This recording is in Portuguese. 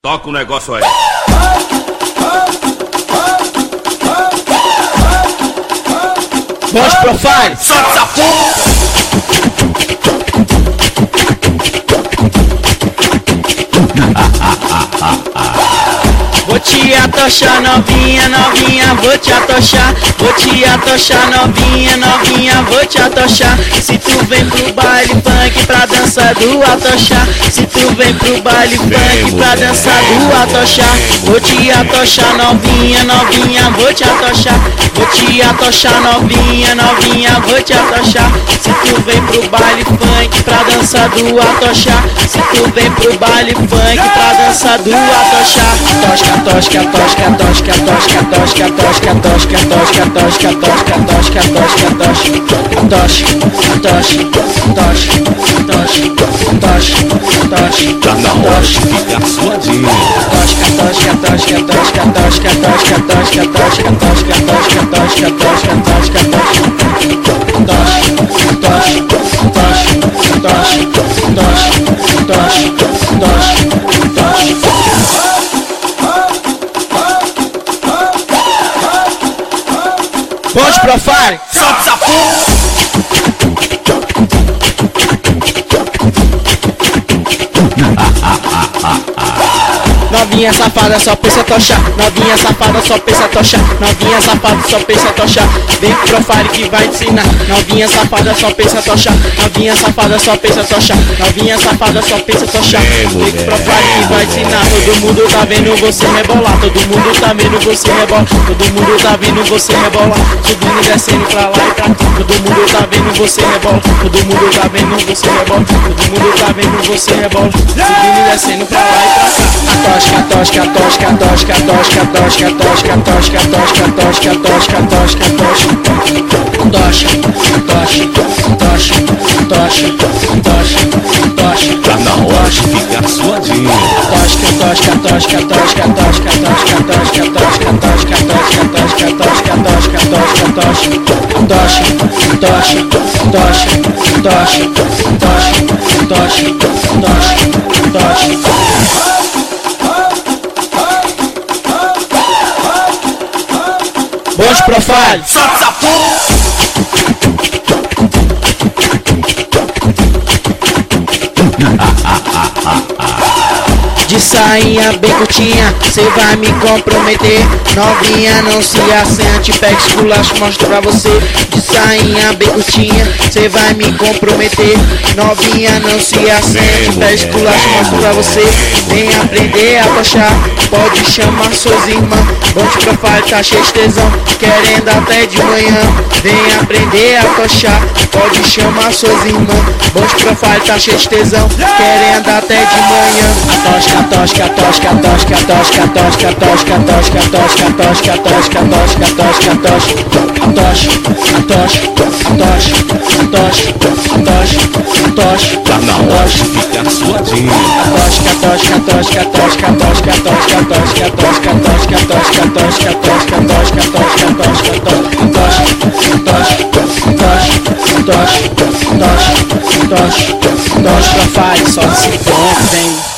Toca o negócio aí. Boss Profile, Solta essa porra! vou te atochar novinha, novinha, vou te atochar. Vou te atochar novinha, novinha, vou te atochar. Se tu vem pro baile funk pra dançar do atochar. Se tu vem pro baile funk pra dançar do atochar. Vou te atochar novinha, novinha, vou te atochar. Vou te atochar novinha, novinha, vou te atochar. Se tu vem pro baile funk pra dançar do atochar. Se tu vem pro baile funk pra dançar do atochar. Tosca, tosca, tosca, tosca, tosca, tosca, tosca, tosca, tosca, tosca, tosca, tosca, tosca, Tá na hora de ficar suadinho. tosca, tosca, tosca, tosca, tosca, tosca, tosca, tosca, tosca, tosca, tosca, tosca, tosca, Boss Profile, Solta essa porra! novinha safada só pensa tochar. Novinha safada só pensa tochar. Novinha safada só pensa tochar. Vem pro Profile que vai te ensinar. Novinha safada só pensa tochar. Novinha safada só pensa tochar. Novinha safada só pensa tochar. Vem pro Profile que vai te ensinar. Todo mundo tá vendo você rebolar. Todo mundo tá vendo você rebolar. Todo mundo tá vendo você rebolar. Subindo e descendo pra lá e pra cá. Todo mundo tá vendo você rebolar. Todo mundo tá vendo você rebolar. Todo mundo tá vendo você rebolar. Subindo e descendo pra lá e pra cá. Tosca, tosca, tosca, tosca, tosca, tosca, tosca, tosca, tosca, tosca, tosca, tosca, tosca, Tá na hora de ficar suadinho. tosca, tosca, tosca, tosca, tosca, tosca, tosca, tosca, tosca, tosca, tosca, tosca, tosca. Boss Profile, Solta essa porra! de sainha bem curtinha, cê vai me comprometer. Novinha, não se assente, pega esculacho, mostro pra você. De sainha bem curtinha, cê vai me comprometer. Novinha, não se assente, pega esculacho, mostro pra você. Vem aprender a tochar, pode chamar suas irmãs. Boss Profile tá cheio de tesão, querendo até de manhã. Vem aprender a tochar, pode chamar suas irmãs. Boss Profile tá cheio de tesão, querendo até de manhã. A tosca, tosca, tosca, tosca, tosca, tosca, tosca, tosca, tosca, tosca, tosca, tosca, tosca, Tá na hora de ficar suadinho. tosca, tosca, tosca, tosca, tosca, tosca, tosca, tosca, tosca, tosca, tosca, tosca, tosca, tosca, Profile, só se vem.